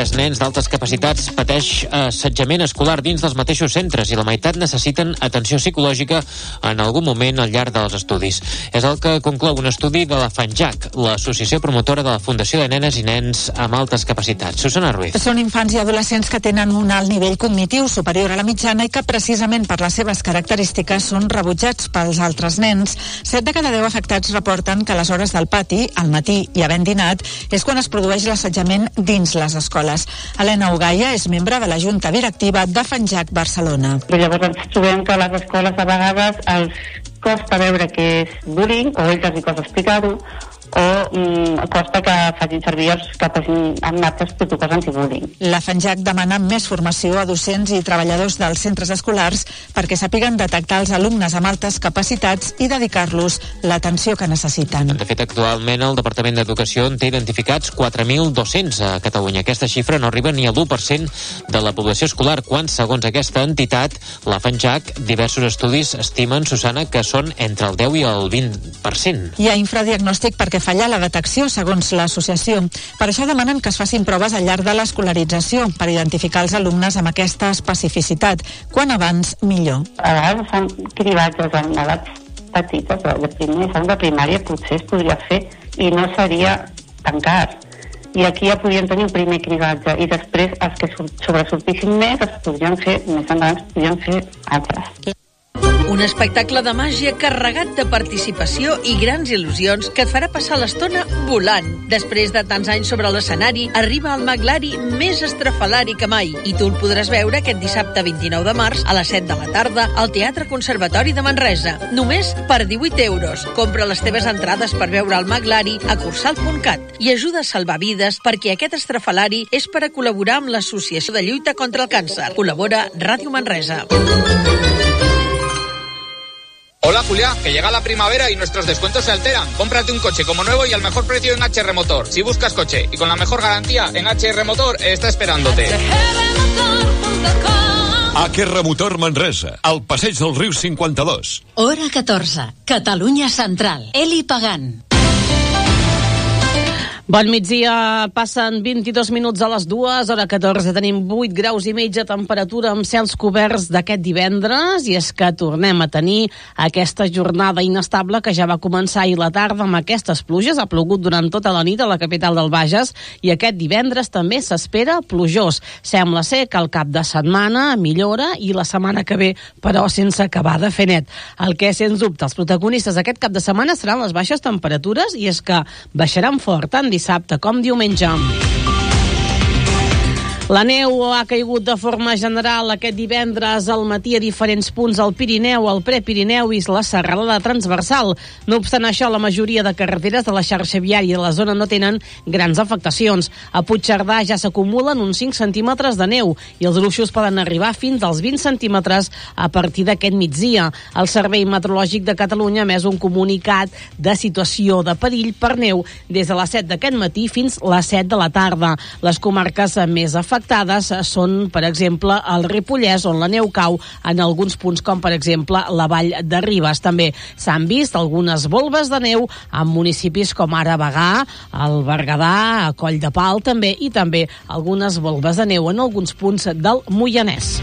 3 nens d'altes capacitats pateix assetjament escolar dins dels mateixos centres i la meitat necessiten atenció psicològica en algun moment al llarg dels estudis. És el que conclou un estudi de la FANJAC, l'associació promotora de la Fundació de Nenes i Nens amb altes capacitats. Susana Ruiz. Són infants i adolescents que tenen un alt nivell cognitiu superior a la mitjana i que precisament per les seves característiques són rebutjats pels altres nens. 7 de cada 10 afectats reporten que a les hores del pati, al matí i havent dinat, és quan es produeix l'assetjament dins les escoles. Helena Ugaia és membre de la Junta Directiva de FANJAC Barcelona. Llavors ens trobem que a les escoles a vegades els costa veure què és bullying, o ells els costa explicar-ho, o costa que facin servir que facin amb altres protocols antibullying. La FANJAC demana més formació a docents i treballadors dels centres escolars perquè sàpiguen detectar els alumnes amb altes capacitats i dedicar-los l'atenció que necessiten. De fet, actualment el Departament d'Educació en té identificats 4.200 a Catalunya. Aquesta xifra no arriba ni a l'1% de la població escolar, quan, segons aquesta entitat, la FANJAC, diversos estudis estimen, Susana, que són entre el 10 i el 20%. Hi ha infradiagnòstic perquè falla la detecció, segons l'associació. Per això demanen que es facin proves al llarg de l'escolarització per identificar els alumnes amb aquesta especificitat. Quan abans, millor. A vegades fan cribatges en edats petites, de primer i segon de primària, potser es podria fer i no seria tan car. I aquí ja podríem tenir un primer cribatge i després els que sobresortissin més es podrien fer, més endavant es podrien fer altres. Un espectacle de màgia carregat de participació i grans il·lusions que et farà passar l'estona volant. Després de tants anys sobre l'escenari, arriba el Maglari més estrafalari que mai i tu el podràs veure aquest dissabte 29 de març a les 7 de la tarda al Teatre Conservatori de Manresa. Només per 18 euros. Compra les teves entrades per veure el Maglari a cursal.cat i ajuda a salvar vides perquè aquest estrafalari és per a col·laborar amb l'Associació de Lluita contra el Càncer. Col·labora Ràdio Manresa. Hola Julia, que llega la primavera y nuestros descuentos se alteran. Cómprate un coche como nuevo y al mejor precio en HR Motor. Si buscas coche y con la mejor garantía, en HR Motor está esperándote. HR Motor Manresa, al passeig del riu 52. Hora 14, Catalunya Central. Eli Pagant. Bon migdia, passen 22 minuts a les 2, hora 14, tenim 8 graus i mig de temperatura amb cels coberts d'aquest divendres, i és que tornem a tenir aquesta jornada inestable que ja va començar ahir la tarda amb aquestes pluges. Ha plogut durant tota la nit a la capital del Bages i aquest divendres també s'espera plujós. Sembla ser que el cap de setmana millora i la setmana que ve, però sense acabar de fer net. El que, sens dubte, els protagonistes d'aquest cap de setmana seran les baixes temperatures, i és que baixaran fort tant dissabte com diumenge. La neu ha caigut de forma general aquest divendres al matí a diferents punts al Pirineu, al Prepirineu i la serralada transversal. No obstant això, la majoria de carreteres de la xarxa viària de la zona no tenen grans afectacions. A Puigcerdà ja s'acumulen uns 5 centímetres de neu i els gruixos poden arribar fins als 20 centímetres a partir d'aquest migdia. El Servei Meteorològic de Catalunya ha emès un comunicat de situació de perill per neu des de les 7 d'aquest matí fins les 7 de la tarda. Les comarques més afectades són, per exemple, el Ripollès, on la neu cau en alguns punts, com per exemple la Vall de Ribes. També s'han vist algunes volves de neu en municipis com ara Bagà, el Berguedà, a Coll de Pal també, i també algunes volves de neu en alguns punts del Moianès.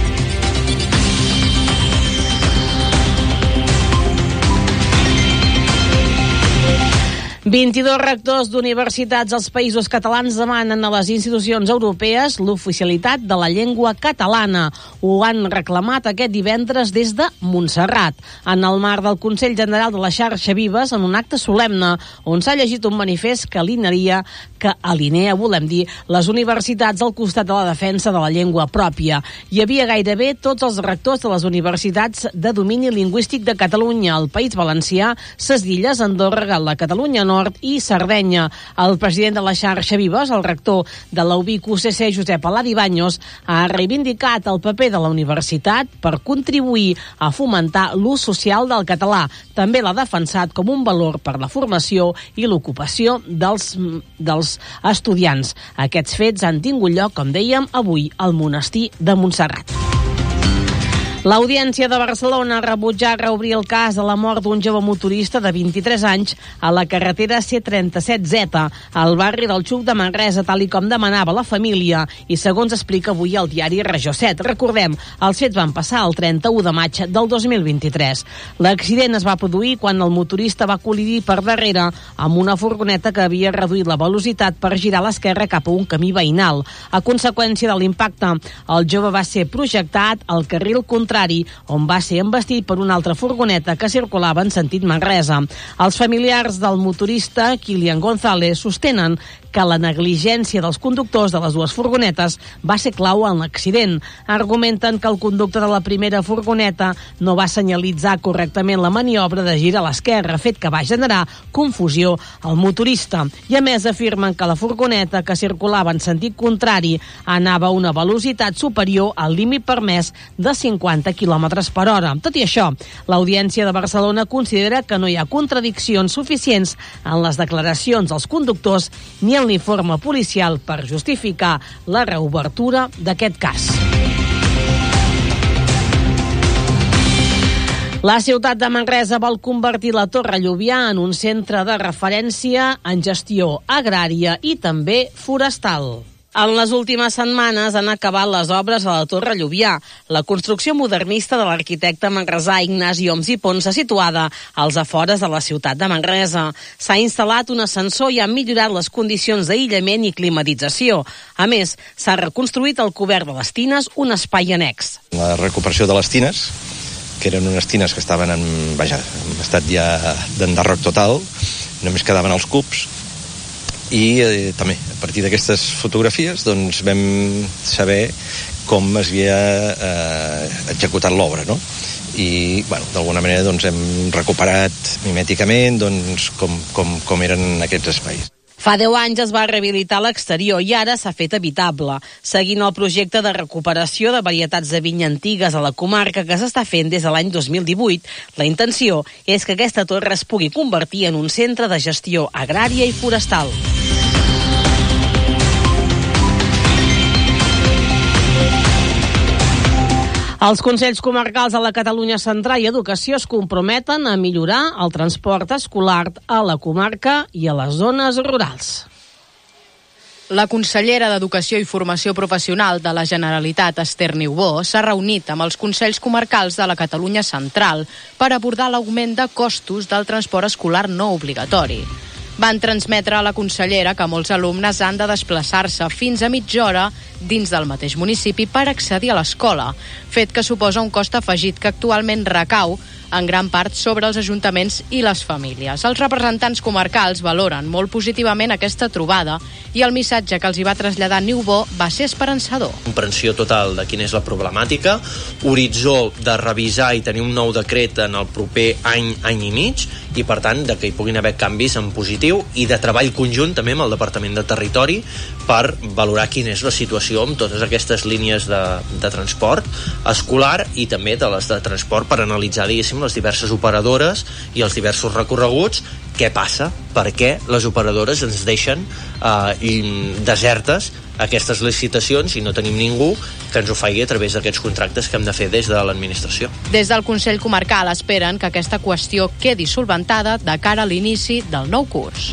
22 rectors d'universitats als països catalans demanen a les institucions europees l'oficialitat de la llengua catalana. Ho han reclamat aquest divendres des de Montserrat, en el marc del Consell General de la Xarxa Vives, en un acte solemne on s'ha llegit un manifest que alinea, volem dir, les universitats al costat de la defensa de la llengua pròpia. Hi havia gairebé tots els rectors de les universitats de domini lingüístic de Catalunya, el País Valencià, ses Illes, Andorra, la Catalunya Nord i Sardenya. El president de la Xarxa Vives, el rector de la UVic UCC, Josep Aladi Baños, ha reivindicat el paper de la universitat per contribuir a fomentar l'ús social del català. També l'ha defensat com un valor per la formació i l'ocupació dels estudiants. Aquests fets han tingut lloc, com dèiem, avui al monestir de Montserrat. L'Audiència de Barcelona ha rebutjat reobrir el cas de la mort d'un jove motorista de 23 anys a la carretera C37Z, al barri del Xuc de Manresa, tal i com demanava la família, i segons explica avui el diari Regió 7. Recordem, els fets van passar el 31 de maig del 2023. L'accident es va produir quan el motorista va col·lidir per darrere amb una furgoneta que havia reduït la velocitat per girar a l'esquerra cap a un camí veïnal. A conseqüència de l'impacte, el jove va ser projectat al carril contrari, on va ser embestit per una altra furgoneta que circulava en sentit Manresa. Els familiars del motorista, Kilian González, sostenen que la negligència dels conductors de les dues furgonetes va ser clau en l'accident. Argumenten que el conductor de la primera furgoneta no va senyalitzar correctament la maniobra de gir a l'esquerra, fet que va generar confusió al motorista. I a més afirmen que la furgoneta que circulava en sentit contrari anava a una velocitat superior al límit permès de 50 km per hora. Tot i això, l'Audiència de Barcelona considera que no hi ha contradiccions suficients en les declaracions dels conductors ni en l'informe policial per justificar la reobertura d'aquest cas. La ciutat de Manresa vol convertir la Torre Lluvià en un centre de referència en gestió agrària i també forestal. En les últimes setmanes han acabat les obres a la Torre Lluvià, la construcció modernista de l'arquitecte manresà Ignasi Homs i Ponsa, situada als afores de la ciutat de Manresa. S'ha instal·lat un ascensor i han millorat les condicions d'aïllament i climatització. A més, s'ha reconstruït el cobert de les tines, un espai annex. La recuperació de les tines, que eren unes tines que estaven en estat ja d'enderroc total, només quedaven els cubs, i també a partir d'aquestes fotografies doncs vam saber com es havia executat l'obra, no? I d'alguna manera doncs hem recuperat mimèticament doncs, com eren aquests espais. Fa 10 anys es va rehabilitar l'exterior i ara s'ha fet habitable, seguint el projecte de recuperació de varietats de vinya antigues a la comarca que s'està fent des de l'any 2018. La intenció és que aquesta torre es pugui convertir en un centre de gestió agrària i forestal. Els Consells Comarcals de la Catalunya Central i Educació es comprometen a millorar el transport escolar a la comarca i a les zones rurals. La consellera d'Educació i Formació Professional de la Generalitat, Esther Niubó, s'ha reunit amb els Consells Comarcals de la Catalunya Central per abordar l'augment de costos del transport escolar no obligatori. Van transmetre a la consellera que molts alumnes han de desplaçar-se fins a mitja hora dins del mateix municipi per accedir a l'escola, fet que suposa un cost afegit que actualment recau en gran part sobre els ajuntaments i les famílies. Els representants comarcals valoren molt positivament aquesta trobada i el missatge que els hi va traslladar Niubó va ser esperançador. Comprensió total de quina és la problemàtica, horitzó de revisar i tenir un nou decret en el proper any i mig, i per tant de que hi puguin haver canvis en positiu i de treball conjunt també amb el Departament de Territori per valorar quina és la situació amb totes aquestes línies de transport escolar i també de les de transport per analitzar, diguéssim, les diverses operadores i els diversos recorreguts, què passa, per què les operadores ens deixen desertes aquestes licitacions i no tenim ningú que ens ho faci a través d'aquests contractes que hem de fer des de l'administració. Des del Consell Comarcal esperen que aquesta qüestió quedi solventada de cara a l'inici del nou curs.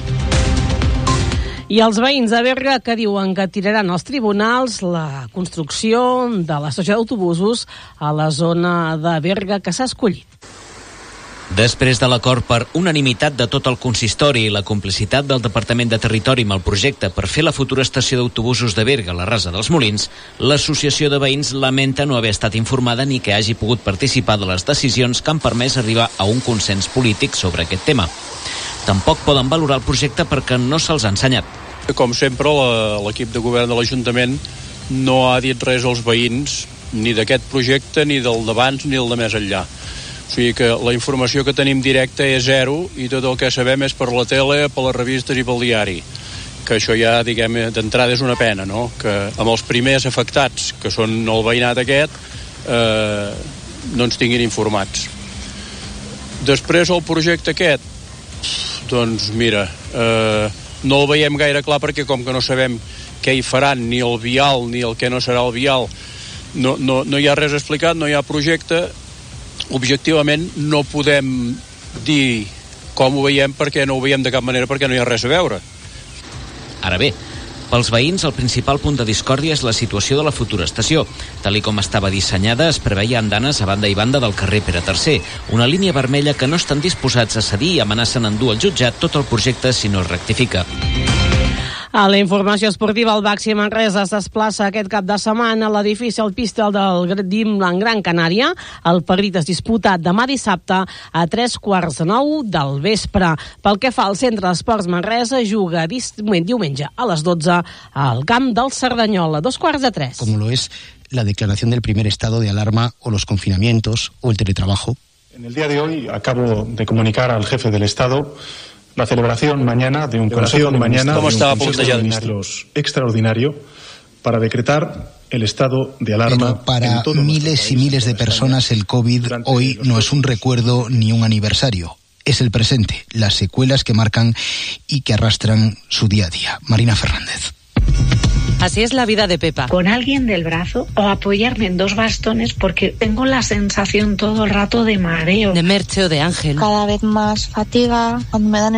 I els veïns de Berga que diuen que tiraran als tribunals la construcció de l'estació d'autobusos a la zona de Berga que s'ha escollit. Després de l'acord per unanimitat de tot el consistori i la complicitat del Departament de Territori amb el projecte per fer la futura estació d'autobusos de Berga a la Rasa dels Molins, l'associació de veïns lamenta no haver estat informada ni que hagi pogut participar de les decisions que han permès arribar a un consens polític sobre aquest tema. Tampoc poden valorar el projecte perquè no se'ls ha ensenyat. Com sempre, l'equip de govern de l'Ajuntament no ha dit res als veïns ni d'aquest projecte, ni del d'abans, ni el de més enllà. O sigui que la informació que tenim directa és zero i tot el que sabem és per la tele, per les revistes i pel diari. Que això ja, diguem, d'entrada és una pena, no? Que amb els primers afectats, que són el veïnat aquest, no ens tinguin informats. Després el projecte aquest, doncs mira, no el veiem gaire clar perquè com que no sabem què hi faran, ni el vial ni el que no serà el vial, no hi ha res explicat, no hi ha projecte. Objectivament no podem dir com ho veiem, perquè no ho veiem de cap manera, perquè no hi ha res a veure. Ara bé, pels veïns, el principal punt de discòrdia és la situació de la futura estació. Tal i com estava dissenyada, es preveia andanes a banda i banda del carrer Pere III, una línia vermella que no estan disposats a cedir i amenacen endur al jutjat tot el projecte si no es rectifica. A la informació esportiva, el Baxi Manresa es desplaça aquest cap de setmana a l'edifici al Pistol del Dimlan Gran Canària. El partit es disputa demà dissabte a 3:45 del vespre. Pel que fa al Centre d'Esports Manresa, juga diumenge a les 12 al camp del Cerdanyola, 2:45. Como lo es la declaración del primer estado de alarma o los confinamientos o el teletrabajo. En el día de hoy acabo de comunicar al jefe del Estado la celebración mañana de un Consejo de Ministros extraordinario para decretar el estado de alarma. Pero para miles y miles de personas el COVID hoy no es un recuerdo ni un aniversario. Es el presente, las secuelas que marcan y que arrastran su día a día. Marina Fernández. Así es la vida de Pepa. Con alguien del brazo o apoyarme en 2 bastones porque tengo la sensación todo el rato de mareo. De Merche o de Ángel. Cada vez más fatiga, cuando me dan